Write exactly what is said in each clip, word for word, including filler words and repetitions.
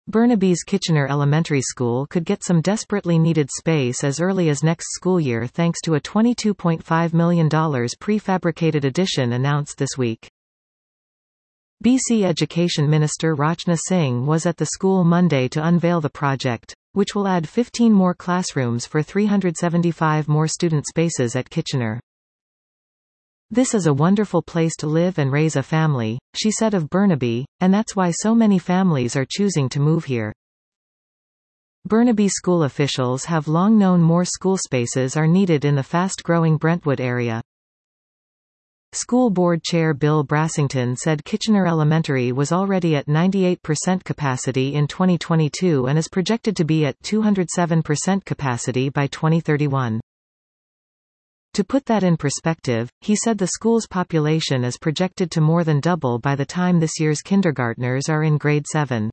Burnaby's Kitchener Elementary School could get some desperately needed space as early as next school year thanks to a twenty-two point five million dollars prefabricated addition announced this week. B C Education Minister Rachna Singh was at the school Monday to unveil the project, which will add fifteen more classrooms for three hundred seventy-five more student spaces at Kitchener. "This is a wonderful place to live and raise a family," she said of Burnaby, "and that's why so many families are choosing to move here." Burnaby school officials have long known more school spaces are needed in the fast-growing Brentwood area. School Board Chair Bill Brassington said Kitchener Elementary was already at ninety-eight percent capacity in twenty twenty-two and is projected to be at two hundred seven percent capacity by twenty thirty-one. To put that in perspective, he said the school's population is projected to more than double by the time this year's kindergartners are in grade seven.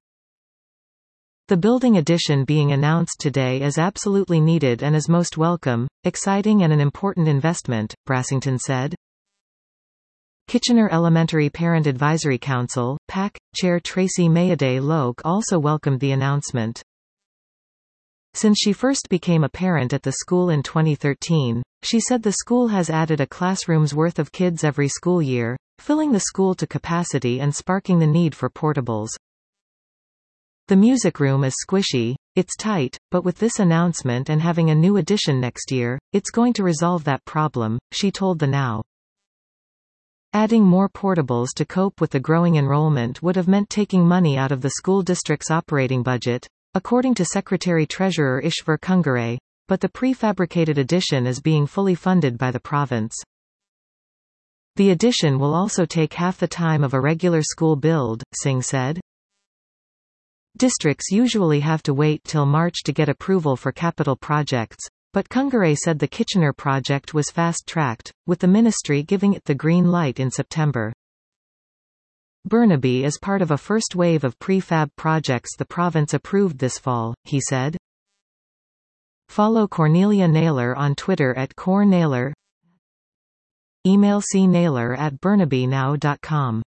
The building addition being announced today is absolutely needed and is most welcome, exciting and an important investment, Brassington said. Kitchener Elementary Parent Advisory Council, P A C, Chair Tracy Mayade-Loke also welcomed the announcement. Since she first became a parent at the school in twenty thirteen, she said the school has added a classroom's worth of kids every school year, filling the school to capacity and sparking the need for portables. "The music room is squishy, it's tight, but with this announcement and having a new addition next year, it's going to resolve that problem," she told the Now. Adding more portables to cope with the growing enrollment would have meant taking money out of the school district's operating budget, according to Secretary-Treasurer Ishvar Kungare, but the prefabricated addition is being fully funded by the province. The addition will also take half the time of a regular school build, Singh said. Districts usually have to wait till March to get approval for capital projects, but Kungare said the Kitchener project was fast-tracked, with the ministry giving it the green light in September. Burnaby is part of a first wave of prefab projects the province approved this fall, he said. Follow Cornelia Naylor on Twitter at Cor Naylor. Email c naylor at burnabynow dot com.